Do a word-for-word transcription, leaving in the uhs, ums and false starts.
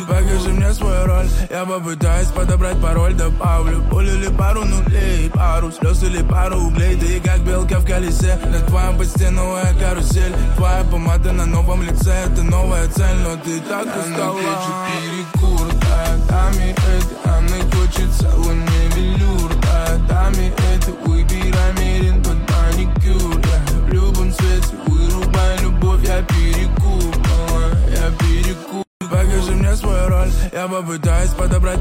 покажи мне свою роль. Я попытаюсь подобрать пароль, добавлю пулю или пару нулей, пару слез или пару углей. Ты как белка в колесе, на твоем посте новая карусель. Твоя помада на новом лице, это новая цель, но ты так устала. Она хочет перекур, да, даме это, она хочет салон не велюр, да, даме это, выбирай мерин под маникюр. Я в любом цвете вырубай любовь, я перекур, я перекур. Покажи мне свою роль, я попытаюсь подобрать